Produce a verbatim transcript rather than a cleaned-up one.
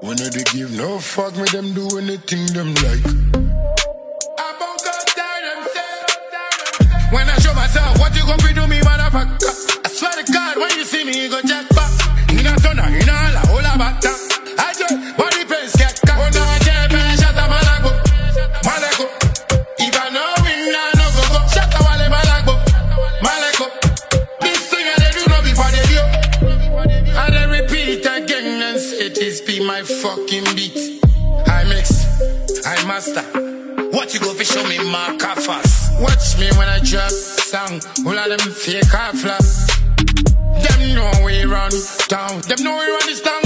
When they give no fuck me, them do anything them like. About God, them say. When I show myself, what you gonna do me, motherfucker? I swear to God, when you see me, you go jack back. In a tunnel, in a la, all about that. I just body pain, get cut. Oh, no, I can't pay, shut up, malago. Malago. If I know win, I no go go. Shut up, wale, malago. Malago. This thing I do not before they do. I then repeat again and say this be my fucking beat. I mix, I master. What you go for show me marker fast. Watch me when I drop song. All of them fake or flop. Them know we run down. Them know we run this down.